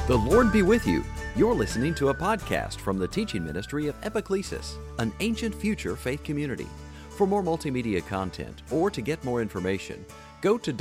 The Lord be with you. You're listening to a podcast from the teaching ministry of Epiclesis, an ancient future faith community. For more multimedia content or to get more information, go to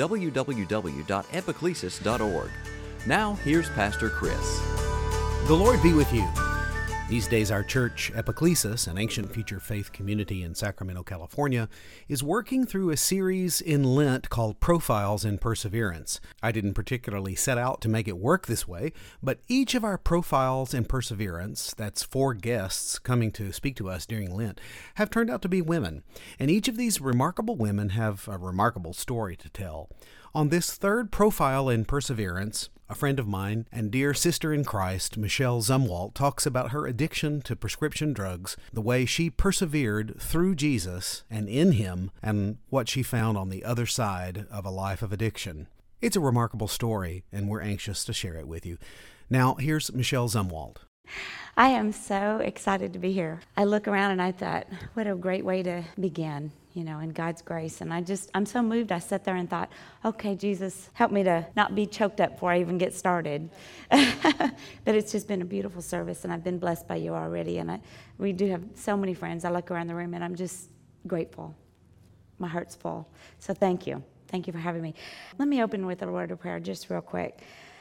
www.epiclesis.org. Now, here's Pastor Chris. The Lord be with you. These days, our church, Epiclesis, an ancient future faith community in Sacramento, California, is working through a series in Lent called Profiles in Perseverance. I didn't particularly set out to make it work this way, but each of our Profiles in Perseverance, that's 4 guests coming to speak to us during Lent, have turned out to be women. And each of these remarkable women have a remarkable story to tell. On this third Profile in Perseverance, a friend of mine and dear sister in Christ, Michelle Zumwalt, talks about her addiction to prescription drugs, the way she persevered through Jesus and in Him, and what she found on the other side of a life of addiction. It's a remarkable story, and we're anxious to share it with you. Now, here's Michelle Zumwalt. I am so excited to be here. I look around and I thought, what a great way to begin, in God's grace. And I'm so moved. I sat there and thought, okay, Jesus, help me to not be choked up before I even get started. But it's just been a beautiful service, and I've been blessed by you already. And we do have so many friends. I look around the room, and I'm just grateful. My heart's full. So thank you. Thank you for having me. Let me open with a word of prayer just real quick.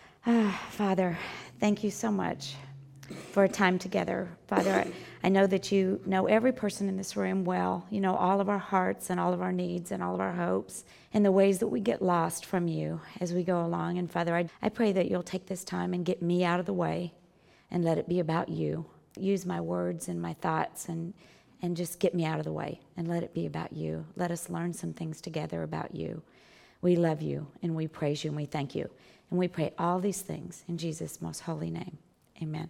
Father, thank you so much for a time together. Father, I know that you know every person in this room well. You know all of our hearts and all of our needs and all of our hopes and the ways that we get lost from you as we go along. And Father, I pray that you'll take this time and get me out of the way and let it be about you. Use my words and my thoughts and just get me out of the way and let it be about you. Let us learn some things together about you. We love you and we praise you and we thank you. And we pray all these things in Jesus' most holy name. Amen.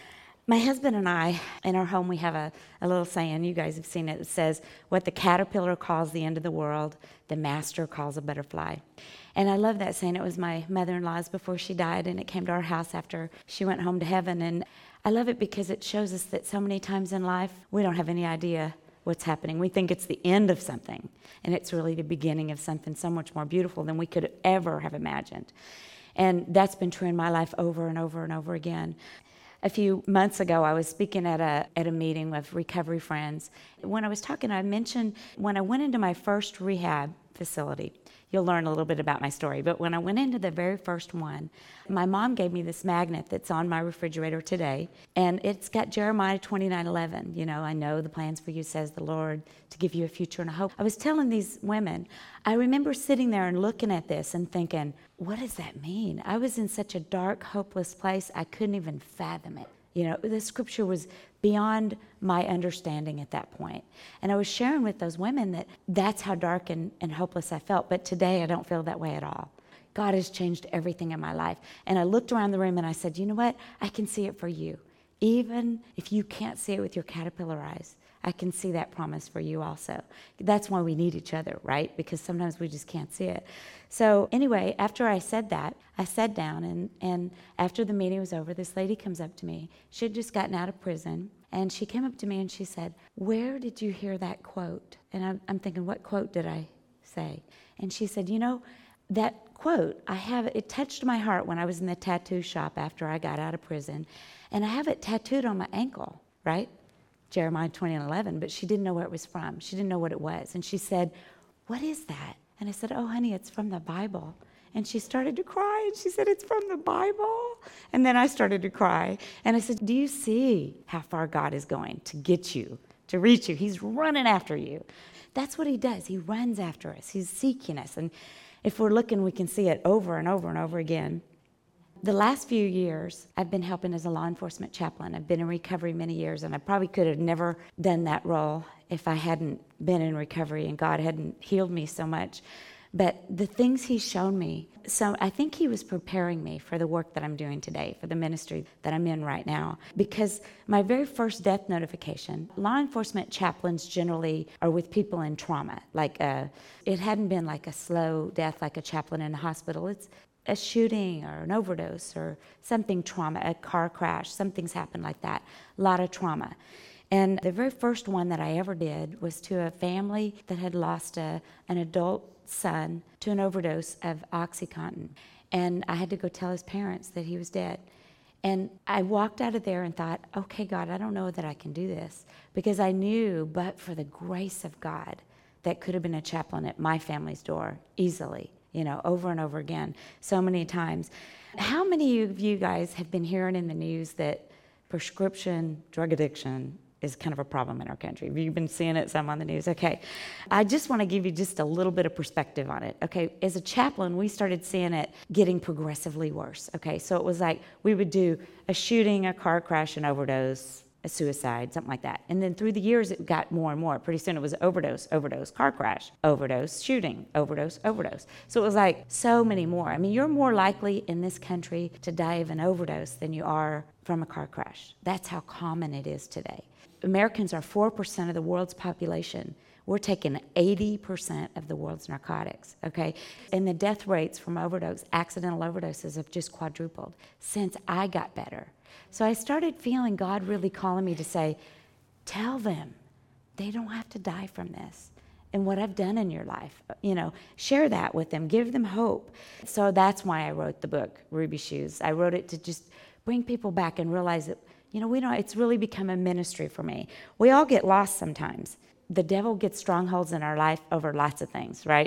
My husband and I, in our home, we have a little saying, you guys have seen it, it says, what the caterpillar calls the end of the world, the master calls a butterfly. And I love that saying. It was my mother-in-law's before she died, and it came to our house after she went home to heaven. And I love it because it shows us that so many times in life, we don't have any idea what's happening. We think it's the end of something, and it's really the beginning of something so much more beautiful than we could ever have imagined. And that's been true in my life over and over and over again. A few months ago, I was speaking at a meeting with recovery friends. When I was talking, I mentioned when I went into my first rehab facility. You'll learn a little bit about my story, but when I went into the very first one, my mom gave me this magnet that's on my refrigerator today, and it's got Jeremiah 29:11. I know the plans for you, says the Lord, to give you a future and a hope. I was telling these women, I remember sitting there and looking at this and thinking, what does that mean? I was in such a dark, hopeless place, I couldn't even fathom it. The scripture was beyond my understanding at that point. And I was sharing with those women that that's how dark and hopeless I felt. But today I don't feel that way at all. God has changed everything in my life. And I looked around the room and I said, you know what? I can see it for you. Even if you can't see it with your caterpillar eyes, I can see that promise for you also. That's why we need each other, right? Because sometimes we just can't see it. So anyway, after I said that, I sat down, and after the meeting was over, this lady comes up to me. She had just gotten out of prison, and she came up to me and she said, where did you hear that quote? And I'm thinking, what quote did I say? And she said, that quote, it touched my heart when I was in the tattoo shop after I got out of prison, and I have it tattooed on my ankle, right? Jeremiah 20:11, but she didn't know where it was from. She didn't know what it was. And she said, what is that? And I said, oh, honey, it's from the Bible. And she started to cry, and she said, it's from the Bible? And then I started to cry. And I said, do you see how far God is going to get you, to reach you? He's running after you. That's what he does. He runs after us. He's seeking us. And if we're looking, we can see it over and over and over again. The last few years, I've been helping as a law enforcement chaplain. I've been in recovery many years, and I probably could have never done that role if I hadn't been in recovery and God hadn't healed me so much. But the things he's shown me, so I think he was preparing me for the work that I'm doing today, for the ministry that I'm in right now. Because my very first death notification, law enforcement chaplains generally are with people in trauma. It hadn't been like a slow death like a chaplain in a hospital. It's a shooting or an overdose or something trauma, a car crash, something's happened like that, a lot of trauma. And the very first one that I ever did was to a family that had lost an adult son to an overdose of OxyContin. And I had to go tell his parents that he was dead. And I walked out of there and thought, okay, God, I don't know that I can do this, because I knew, but for the grace of God, that could have been a chaplain at my family's door easily, over and over again, so many times. How many of you guys have been hearing in the news that prescription drug addiction is kind of a problem in our country? Have you been seeing it some on the news? Okay. I just want to give you just a little bit of perspective on it. Okay. As a chaplain, we started seeing it getting progressively worse. Okay. So it was like we would do a shooting, a car crash, an overdose, a suicide, something like that. And then through the years, it got more and more. Pretty soon it was overdose, car crash, overdose, shooting, overdose. So it was like so many more. I mean, you're more likely in this country to die of an overdose than you are from a car crash. That's how common it is today. Americans are 4% of the world's population. We're taking 80% of the world's narcotics, okay? And the death rates from accidental overdoses have just quadrupled since I got better. So I started feeling God really calling me to say, tell them they don't have to die from this. And what I've done in your life, share that with them, give them hope. So that's why I wrote the book, Ruby Shoes. I wrote it to just bring people back and realize that, it's really become a ministry for me. We all get lost sometimes. The devil gets strongholds in our life over lots of things, right?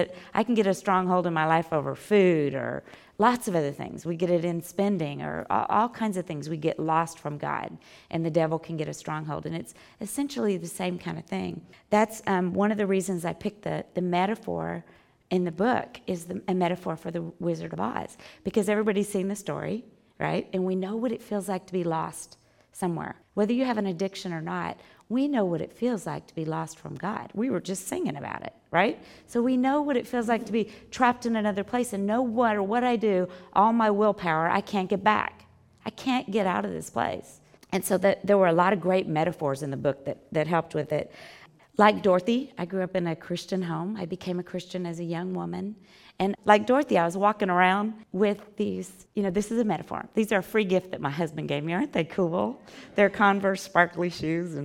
I can get a stronghold in my life over food or lots of other things. We get it in spending or all kinds of things. We get lost from God, and the devil can get a stronghold. And it's essentially the same kind of thing. That's one of the reasons I picked the metaphor in the book is a metaphor for the Wizard of Oz, because everybody's seen the story, right? And we know what it feels like to be lost somewhere. Whether you have an addiction or not, we know what it feels like to be lost from God. We were just singing about it, right? So we know what it feels like to be trapped in another place, and no matter what I do, all my willpower, I can't get back. I can't get out of this place. And so there were a lot of great metaphors in the book that helped with it. Like Dorothy, I grew up in a Christian home. I became a Christian as a young woman. And like Dorothy, I was walking around with these, this is a metaphor. These are a free gift that my husband gave me. Aren't they cool? They're Converse sparkly shoes.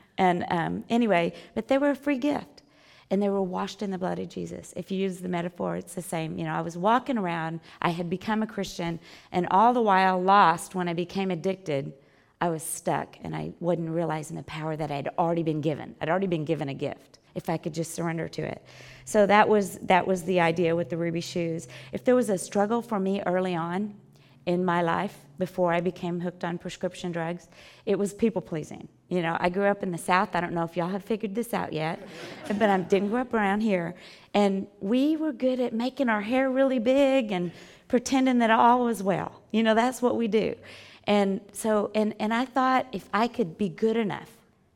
Anyway, but they were a free gift. And they were washed in the blood of Jesus. If you use the metaphor, it's the same. I was walking around. I had become a Christian. And all the while lost when I became addicted, I was stuck, and I wasn't realizing the power that I'd already been given. I'd already been given a gift, if I could just surrender to it. So that was the idea with the Ruby Shoes. If there was a struggle for me early on in my life, before I became hooked on prescription drugs, it was people-pleasing. I grew up in the South. I don't know if y'all have figured this out yet, but I didn't grow up around here. And we were good at making our hair really big and pretending that all was well. That's what we do. And so, and I thought if I could be good enough,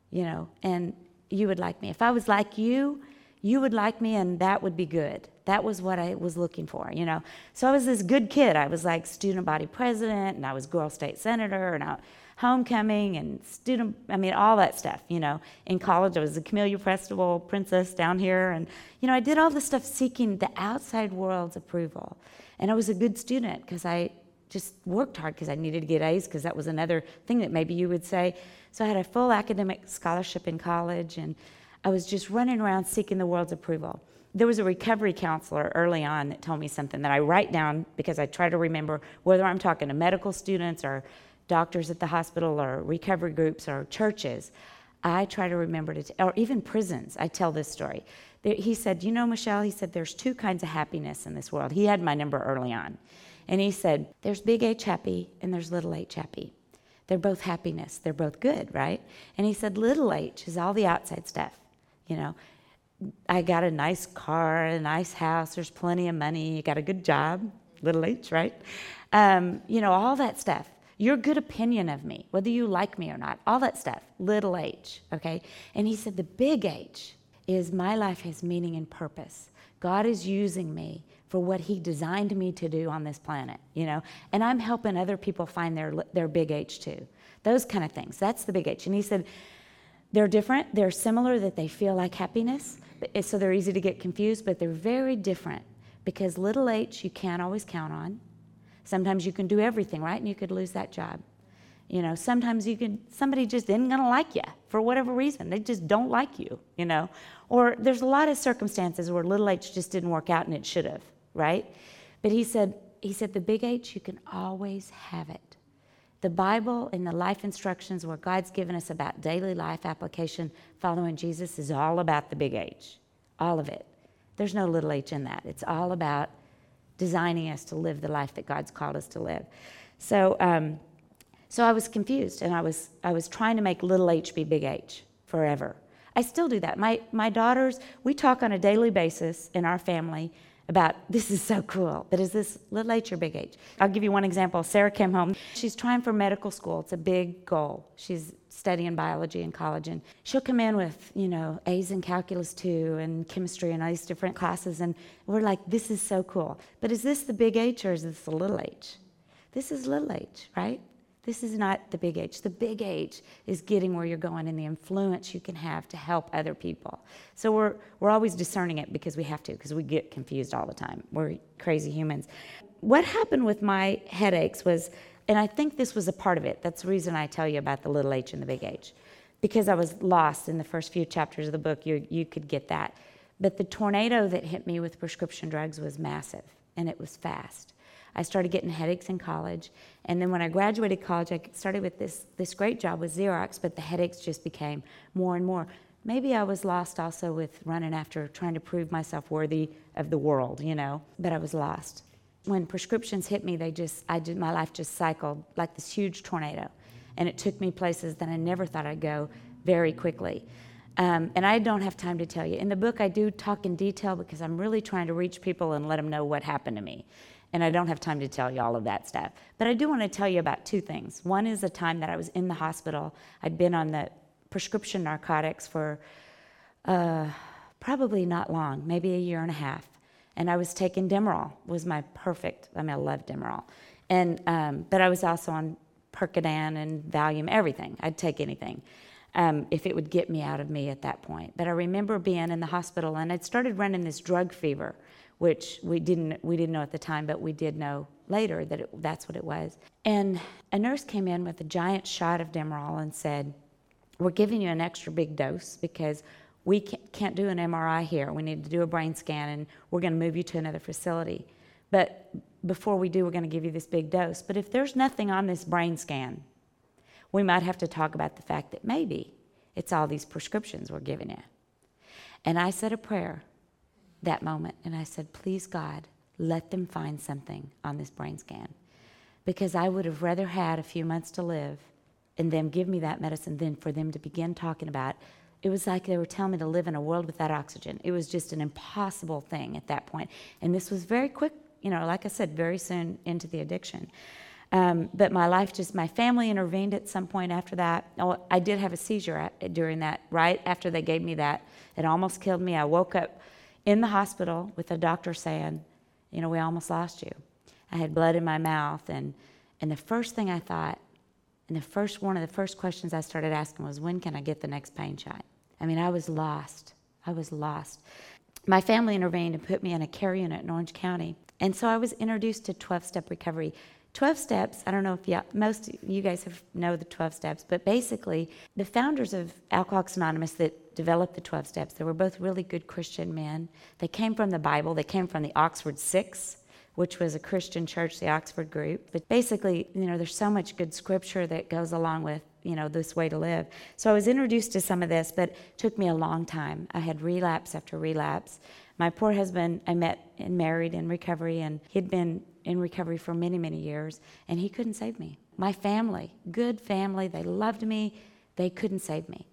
and you would like me. If I was like you would like me, and that would be good. That was what I was looking for, So I was this good kid. I was like student body president, and I was girl state senator, and homecoming, and all that stuff, In college, I was the Camellia Festival princess down here, and, I did all this stuff seeking the outside world's approval. And I was a good student because I just worked hard because I needed to get A's, because that was another thing that maybe you would say. So I had a full academic scholarship in college, and I was just running around seeking the world's approval. There was a recovery counselor early on that told me something that I write down because I try to remember, whether I'm talking to medical students or doctors at the hospital or recovery groups or churches, I try to remember or even prisons. I tell this story. He said, Michelle, he said, there's two kinds of happiness in this world. He had my number early on. And he said, there's big H happy and there's little h happy. They're both happiness. They're both good, right? And he said, little h is all the outside stuff. I got a nice car, a nice house, there's plenty of money, you got a good job, little h, right? All that stuff. Your good opinion of me, whether you like me or not, all that stuff, little h, okay? And he said, the big H is my life has meaning and purpose. God is using me for what he designed me to do on this planet, and I'm helping other people find their big H too. Those kind of things. That's the big H. And he said, they're different. They're similar that they feel like happiness, so they're easy to get confused, but they're very different because little h you can't always count on. Sometimes you can do everything, right? And you could lose that job. Sometimes somebody just isn't going to like you for whatever reason. They just don't like you, Or there's a lot of circumstances where little h just didn't work out and it should have, right? But he said the big H, you can always have it. The Bible and the life instructions where God's given us about daily life application following Jesus is all about the big H, all of it. There's no little h in that. It's all about designing us to live the life that God's called us to live. So I was confused, and I was trying to make little h be big H forever. I still do that. My daughters, we talk on a daily basis in our family about, this is so cool, but is this little h or big H? I'll give you one example. Sarah came home. She's trying for medical school. It's a big goal. She's studying biology in college, and she'll come in with, A's in calculus 2 and chemistry and all these different classes, and we're like, this is so cool. But is this the big H or is this the little h? This is little h, right? This is not the big H. The big H is getting where you're going and the influence you can have to help other people. So we're always discerning it because we have to, because we get confused all the time. We're crazy humans. What happened with my headaches was, and I think this was a part of it, that's the reason I tell you about the little h and the big H, because I was lost in the first few chapters of the book, you could get that. But the tornado that hit me with prescription drugs was massive, and it was fast. I started getting headaches in college, and then when I graduated college, I started with this great job with Xerox, but the headaches just became more and more. Maybe I was lost also with running after trying to prove myself worthy of the world, but I was lost. When prescriptions hit me, my life just cycled like this huge tornado, and it took me places that I never thought I'd go very quickly. And I don't have time to tell you. In the book, I do talk in detail because I'm really trying to reach people and let them know what happened to me. And I don't have time to tell you all of that stuff. But I do want to tell you about two things. One is the time that I was in the hospital. I'd been on the prescription narcotics for probably not long, maybe a year and a half. And I was taking Demerol, was my perfect, I love Demerol. And but I was also on Percodan and Valium, everything. I'd take anything if it would get me out of me at that point. But I remember being in the hospital, and I'd started running this drug fever, which we didn't know at the time, but we did know later that that's what it was. And a nurse came in with a giant shot of Demerol and said, we're giving you an extra big dose because we can't do an MRI here. We need to do a brain scan, and we're going to move you to another facility. But before we do, we're going to give you this big dose. But if there's nothing on this brain scan, we might have to talk about the fact that maybe it's all these prescriptions we're giving you. And I said a prayer that moment, and I said, please God, let them find something on this brain scan, because I would have rather had a few months to live and them give me that medicine than for them to begin talking about. It was like they were telling me to live in a world without oxygen. It was just an impossible thing at that point. And this was very quick, like I said, very soon into the addiction. But my family intervened at some point after that. Oh, I did have a seizure during that, right after they gave me that. It almost killed me. I woke up in the hospital with a doctor saying, we almost lost you. I had blood in my mouth, and the first thing I thought, and one of the first questions I started asking was, when can I get the next pain shot? I was lost. My family intervened and put me in a care unit in Orange County, and so I was introduced to 12-step recovery. 12 steps, I don't know if most of you guys know the 12 steps, but basically the founders of Alcoholics Anonymous that developed the 12 steps, they were both really good Christian men. They came from the Bible. They came from the Oxford Six, which was a Christian church, the Oxford group. But basically, there's so much good scripture that goes along with, this way to live. So I was introduced to some of this, but it took me a long time. I had relapse after relapse. My poor husband, I met and married in recovery, and he'd been in recovery for many, many years, and he couldn't save me. My family, good family, they loved me. They couldn't save me,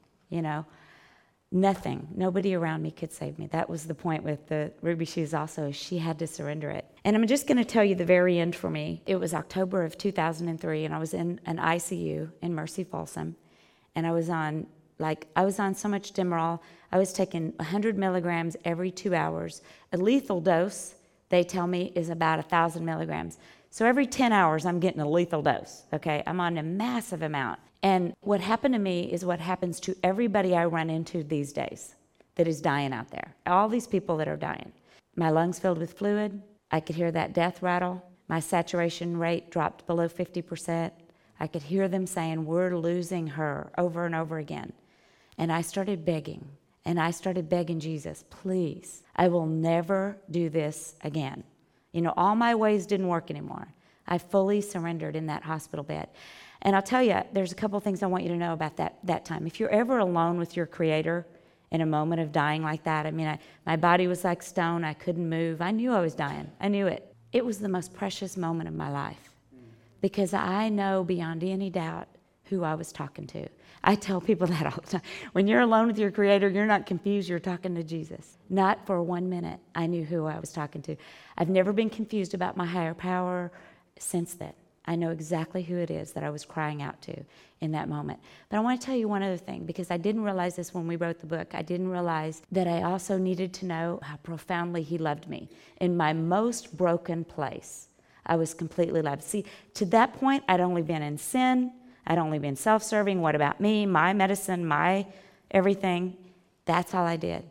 Nothing, nobody around me could save me. That was the point with the Ruby Shoes also. She had to surrender it. And I'm just going to tell you the very end for me. It was October of 2003, and I was in an ICU in Mercy Folsom, and I was on so much Demerol. I was taking 100 milligrams every 2 hours. A lethal dose, they tell me, is about 1,000 milligrams. So every 10 hours, I'm getting a lethal dose, okay? I'm on a massive amount. And what happened to me is what happens to everybody I run into these days that is dying out there. All these people that are dying. My lungs filled with fluid. I could hear that death rattle. My saturation rate dropped below 50%. I could hear them saying, we're losing her, over and over again. And I started begging. And I started begging Jesus, please, I will never do this again. All my ways didn't work anymore. I fully surrendered in that hospital bed. And I'll tell you, there's a couple of things I want you to know about that time. If you're ever alone with your Creator in a moment of dying like that, I mean, my body was like stone. I couldn't move. I knew I was dying. I knew it. It was the most precious moment of my life because I know beyond any doubt who I was talking to. I tell people that all the time. When you're alone with your Creator, you're not confused. You're talking to Jesus. Not for 1 minute. I knew who I was talking to. I've never been confused about my higher power since then. I know exactly who it is that I was crying out to in that moment. But I want to tell you one other thing, because I didn't realize this when we wrote the book. I didn't realize that I also needed to know how profoundly He loved me. In my most broken place, I was completely loved. See, to that point, I'd only been in sin. I'd only been self-serving. What about me, my medicine, my everything? That's all I did.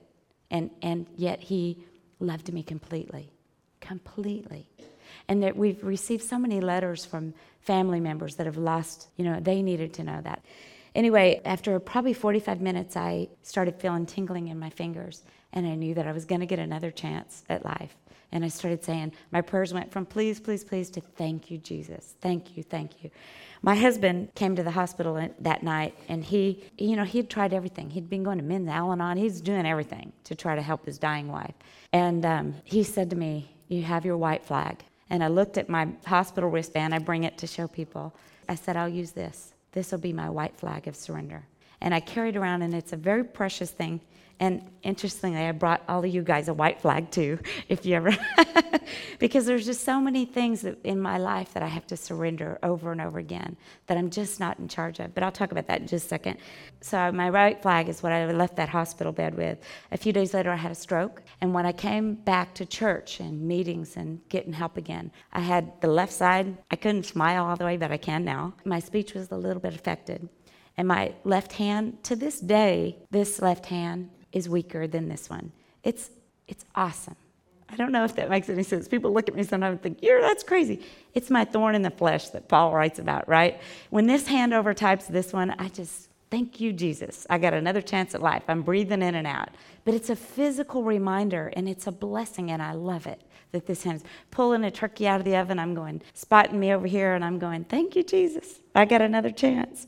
And yet He loved me completely. Completely. And that we've received so many letters from family members that have lost, they needed to know that. Anyway, after probably 45 minutes, I started feeling tingling in my fingers, and I knew that I was going to get another chance at life. And I started saying, my prayers went from please, please, please to thank you, Jesus. Thank you, thank you. My husband came to the hospital that night, and he'd tried everything. He'd been going to Men's Al-Anon. He's doing everything to try to help his dying wife. And he said to me, you have your white flag. And I looked at my hospital wristband. I bring it to show people. I said, I'll use this. This will be my white flag of surrender. And I carried around, and it's a very precious thing. And interestingly, I brought all of you guys a white flag too, if you ever, because there's just so many things in my life that I have to surrender over and over again that I'm just not in charge of. But I'll talk about that in just a second. So my white flag is what I left that hospital bed with. A few days later, I had a stroke. And when I came back to church and meetings and getting help again, I had the left side. I couldn't smile all the way, but I can now. My speech was a little bit affected. And my left hand, to this day, this left hand is weaker than this one. It's awesome. I don't know if that makes any sense. People look at me sometimes and think, that's crazy. It's my thorn in the flesh that Paul writes about, right? When this hand overtypes this one, I just, thank you, Jesus. I got another chance at life. I'm breathing in and out. But it's a physical reminder, and it's a blessing, and I love it that this hand is pulling a turkey out of the oven. I'm going, spotting me over here, and I'm going, thank you, Jesus. I got another chance.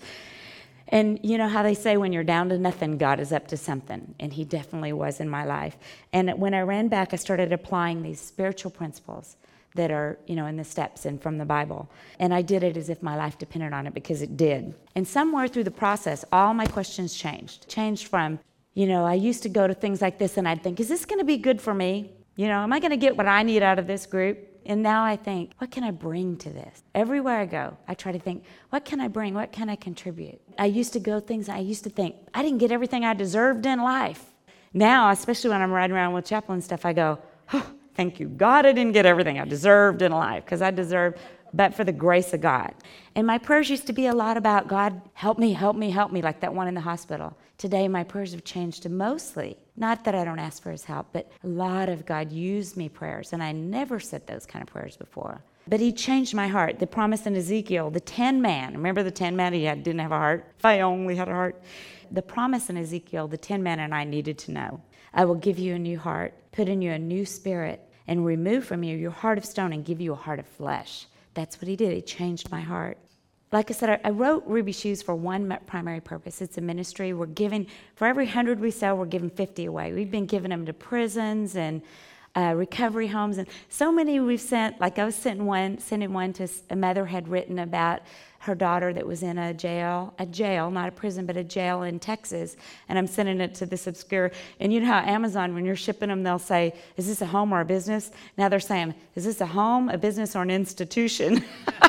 And you know how they say when you're down to nothing, God is up to something. And He definitely was in my life. And when I ran back, I started applying these spiritual principles that are, in the steps and from the Bible. And I did it as if my life depended on it, because it did. And somewhere through the process, all my questions changed. Changed from, I used to go to things like this and I'd think, is this going to be good for me? Am I going to get what I need out of this group? And now I think, what can I bring to this? Everywhere I go, I try to think, what can I bring? What can I contribute? I used to think, I didn't get everything I deserved in life. Now, especially when I'm riding around with Chapel and stuff, I go, thank you, God, I didn't get everything I deserved in life, because I deserved, but for the grace of God. And my prayers used to be a lot about, God, help me, help me, help me, like that one in the hospital. Today, my prayers have changed to mostly, not that I don't ask for His help, but a lot of God used me prayers, and I never said those kind of prayers before. But He changed my heart. The promise in Ezekiel, the 10 man, remember the 10 man? He didn't have a heart. If I only had a heart. The promise in Ezekiel, the 10 man and I needed to know. I will give you a new heart, put in you a new spirit, and remove from you your heart of stone and give you a heart of flesh. That's what He did. He changed my heart. Like I said, I wrote Ruby Shoes for one primary purpose. It's a ministry. We're giving, for every 100 we sell, we're giving 50 away. We've been giving them to prisons and recovery homes, and so many we've sent. Like I was sending one to a mother had written about her daughter that was in a jail, not a prison, but a jail in Texas, and I'm sending it to this obscure. And you know how Amazon, when you're shipping them, they'll say, is this a home or a business? Now they're saying, is this a home, a business, or an institution?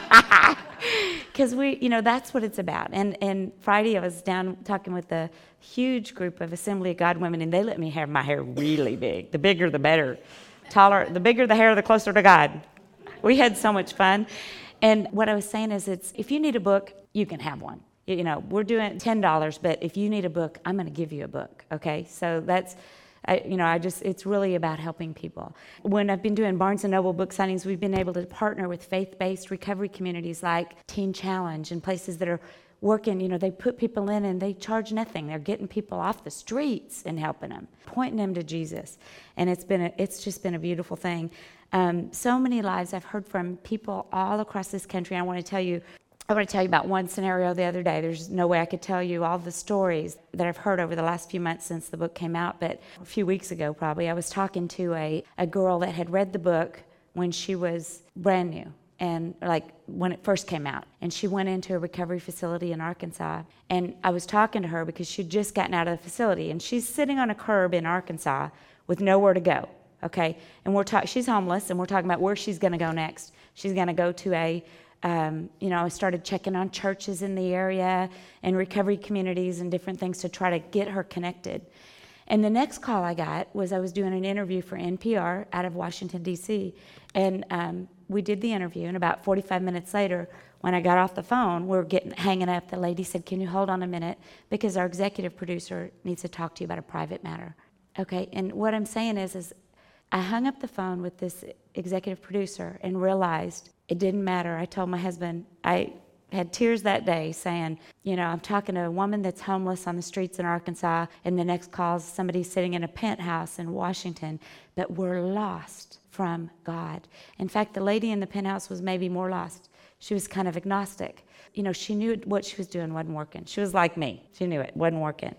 Because that's what it's about. And Friday I was down talking with a huge group of Assembly of God women, and they let me have my hair really big. The bigger, the better. Taller, the bigger the hair, the closer to God. We had so much fun. And what I was saying is, if you need a book, you can have one. We're doing $10, but if you need a book, I'm going to give you a book, okay? So that's... it's really about helping people. When I've been doing Barnes & Noble book signings, we've been able to partner with faith-based recovery communities like Teen Challenge and places that are working, they put people in and they charge nothing. They're getting people off the streets and helping them, pointing them to Jesus. And it's just been a beautiful thing. So many lives I've heard from people all across this country. I want to tell you, I want to tell you about one scenario the other day. There's no way I could tell you all the stories that I've heard over the last few months since the book came out, but a few weeks ago probably, I was talking to a girl that had read the book when she was brand new, and like when it first came out. And she went into a recovery facility in Arkansas, and I was talking to her because she'd just gotten out of the facility, and she's sitting on a curb in Arkansas with nowhere to go, okay? And she's homeless, and we're talking about where she's going to go next. She's going to go to I started checking on churches in the area and recovery communities and different things to try to get her connected. And the next call I got was I was doing an interview for NPR out of Washington, D.C., and we did the interview, and about 45 minutes later, when I got off the phone, we were hanging up, the lady said, "Can you hold on a minute, because our executive producer needs to talk to you about a private matter." Okay, and what I'm saying is I hung up the phone with this executive producer and realized it didn't matter. I told my husband, I had tears that day saying, I'm talking to a woman that's homeless on the streets in Arkansas, and the next call is somebody sitting in a penthouse in Washington, but we're lost from God. In fact, the lady in the penthouse was maybe more lost. She was kind of agnostic. She knew what she was doing wasn't working. She was like me. She knew it wasn't working.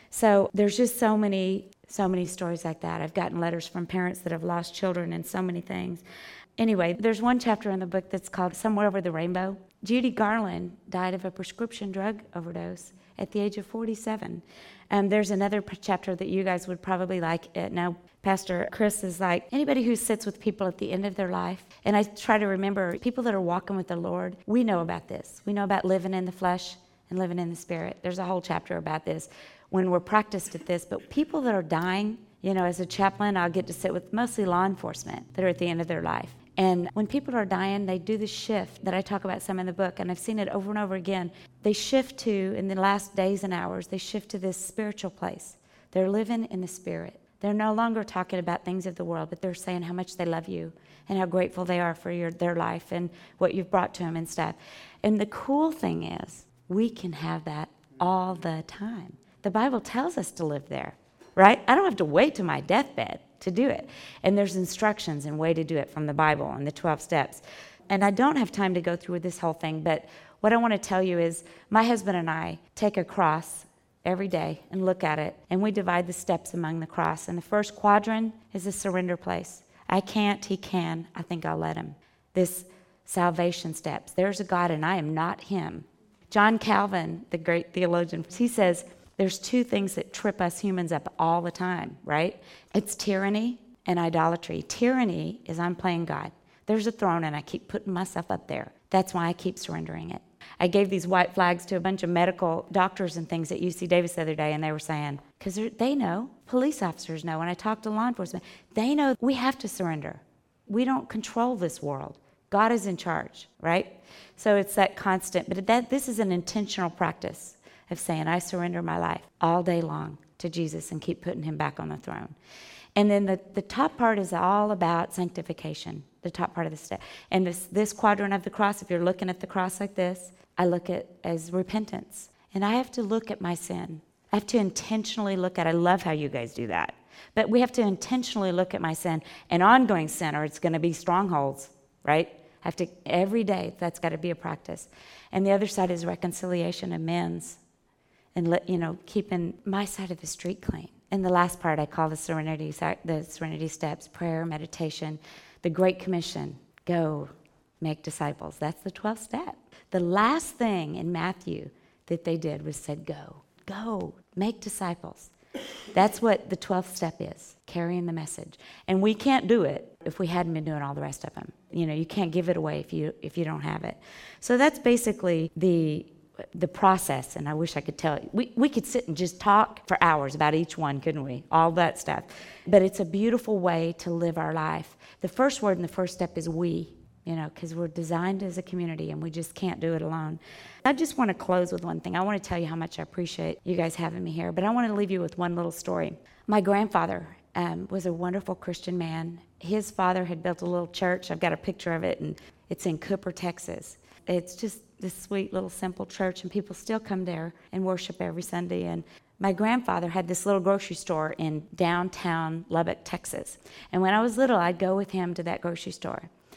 So there's just so many stories like that. I've gotten letters from parents that have lost children and so many things. Anyway, there's one chapter in the book that's called Somewhere Over the Rainbow. Judy Garland died of a prescription drug overdose at the age of 47. There's another chapter that you guys would probably like. Now, Pastor Chris is like, anybody who sits with people at the end of their life, and I try to remember people that are walking with the Lord, we know about this. We know about living in the flesh and living in the spirit. There's a whole chapter about this when we're practiced at this. But people that are dying, as a chaplain, I'll get to sit with mostly law enforcement that are at the end of their life. And when people are dying, they do the shift that I talk about some in the book, and I've seen it over and over again. They shift to, in the last days and hours, they shift to this spiritual place. They're living in the spirit. They're no longer talking about things of the world, but they're saying how much they love you and how grateful they are for their life and what you've brought to them and stuff. And the cool thing is, we can have that all the time. The Bible tells us to live there, right? I don't have to wait to my deathbed to do it. And there's instructions and way to do it from the Bible and the 12 steps. And I don't have time to go through this whole thing, but what I want to tell you is my husband and I take a cross every day and look at it, and we divide the steps among the cross. And the first quadrant is a surrender place. I can't, he can, I think I'll let him. This salvation steps. There's a God and I am not him. John Calvin, the great theologian, he says, there's two things that trip us humans up all the time, right? It's tyranny and idolatry. Tyranny is I'm playing God. There's a throne and I keep putting myself up there. That's why I keep surrendering it. I gave these white flags to a bunch of medical doctors and things at UC Davis the other day, and they were saying, because they know, police officers know, and I talked to law enforcement, they know we have to surrender. We don't control this world. God is in charge, right? So it's that constant, but this is an intentional practice of saying, I surrender my life all day long to Jesus and keep putting him back on the throne. And then the top part is all about sanctification, the top part of the step. And this quadrant of the cross, if you're looking at the cross like this, I look at as repentance. And I have to look at my sin. I have to intentionally look at it. I love how you guys do that. But we have to intentionally look at my sin, and ongoing sin, or it's going to be strongholds, right? I have to, every day, that's got to be a practice. And the other side is reconciliation, amends, and keeping my side of the street clean. And the last part I call the serenity steps, prayer, meditation, the Great Commission, go make disciples. That's the 12th step. The last thing in Matthew that they did was said, go, make disciples. That's what the 12th step is, carrying the message. And we can't do it if we hadn't been doing all the rest of them. You can't give it away if you don't have it. So that's basically the process, and I wish I could tell you. We could sit and just talk for hours about each one, couldn't we? All that stuff. But it's a beautiful way to live our life. The first word in the first step is we, because we're designed as a community and we just can't do it alone. I just want to close with one thing. I want to tell you how much I appreciate you guys having me here, but I want to leave you with one little story. My grandfather was a wonderful Christian man. His father had built a little church. I've got a picture of it, and it's in Cooper, Texas. It's just this sweet little simple church, and people still come there and worship every Sunday. And my grandfather had this little grocery store in downtown Lubbock, Texas. And when I was little, I'd go with him to that grocery store.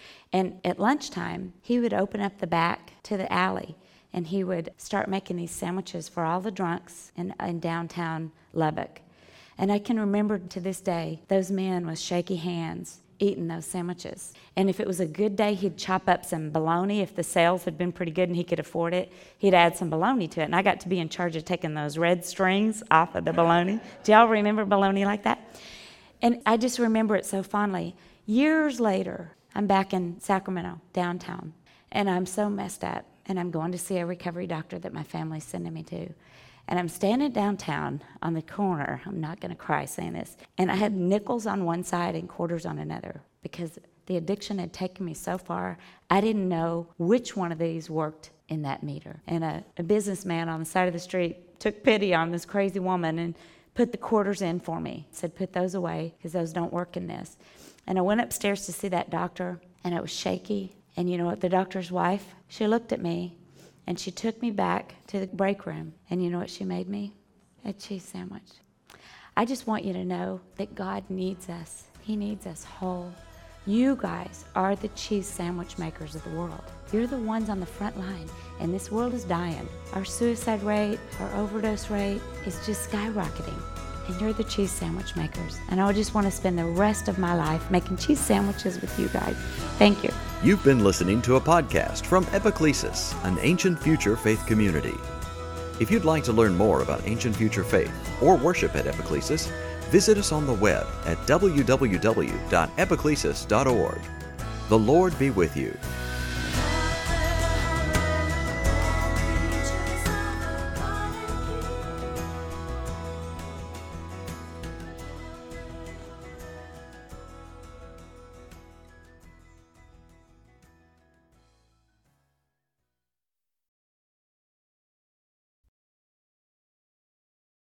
And at lunchtime, he would open up the back to the alley, and he would start making these sandwiches for all the drunks in downtown Lubbock. And I can remember to this day, those men with shaky hands eating those sandwiches. And if it was a good day, he'd chop up some bologna. If the sales had been pretty good and he could afford it, he'd add some bologna to it. And I got to be in charge of taking those red strings off of the bologna. Do y'all remember bologna like that? And I just remember it so fondly. Years later, I'm back in Sacramento, downtown, and I'm so messed up. And I'm going to see a recovery doctor that my family's sending me to. And I'm standing downtown on the corner. I'm not going to cry saying this. And I had nickels on one side and quarters on another because the addiction had taken me so far, I didn't know which one of these worked in that meter. And a businessman on the side of the street took pity on this crazy woman and put the quarters in for me. Said, put those away because those don't work in this. And I went upstairs to see that doctor, and it was shaky. And you know what? The doctor's wife, she looked at me, and she took me back to the break room. And you know what she made me? A cheese sandwich. I just want you to know that God needs us. He needs us whole. You guys are the cheese sandwich makers of the world. You're the ones on the front line, and this world is dying. Our suicide rate, our overdose rate is just skyrocketing. And you're the cheese sandwich makers. And I just want to spend the rest of my life making cheese sandwiches with you guys. Thank you. You've been listening to a podcast from Epiclesis, an ancient future faith community. If you'd like to learn more about ancient future faith or worship at Epiclesis, visit us on the web at www.epiclesis.org. The Lord be with you.